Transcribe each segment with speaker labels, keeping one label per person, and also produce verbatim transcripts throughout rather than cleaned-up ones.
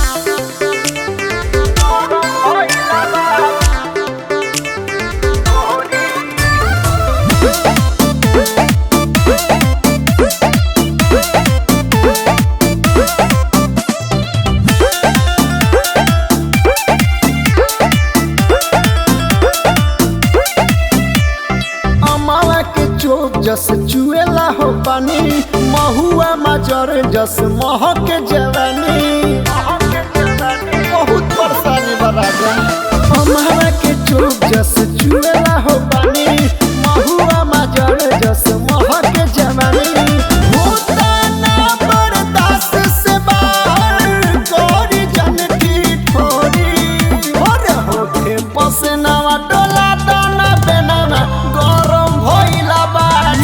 Speaker 1: जस चुएला हो पानी महुआ मजर जस महक जवानी बहुत परेशानी बराबर हमारा के चोक जस चुएला हो पानी महुआ मजर जस महक जवानी होता ना बर्दाश्त से बाहर गोरी जनती ठोरी और होके पसनावा डोला दाना बेनाना गरम भइला बा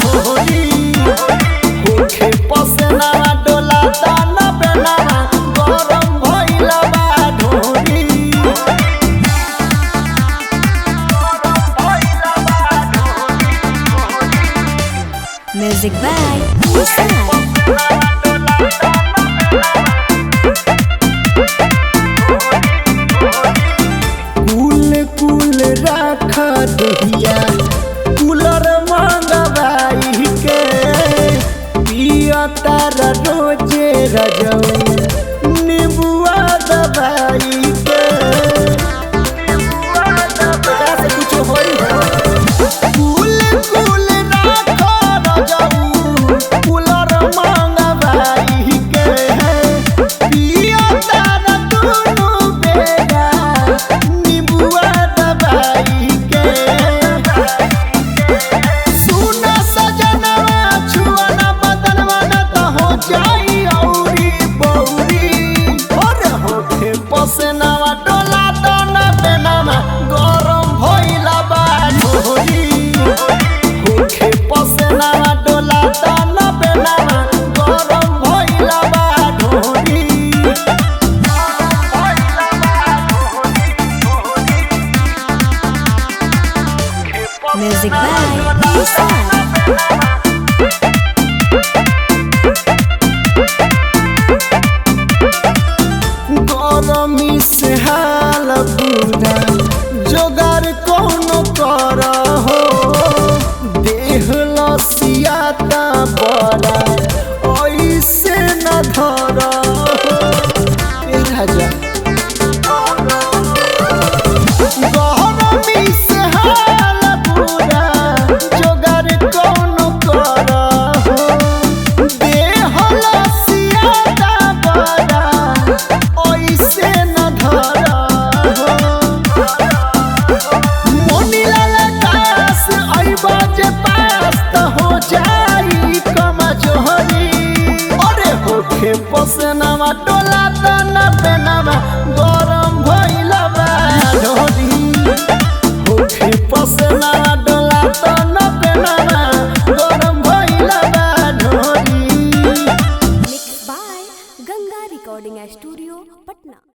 Speaker 1: होके पसनावा डोला दाना बेनाना गरम भइला बा ढोरी
Speaker 2: Music by Musa.
Speaker 1: कुल कुल राखा दहिया कूलर मंगवाई के पिया तारा रोजे रजऊ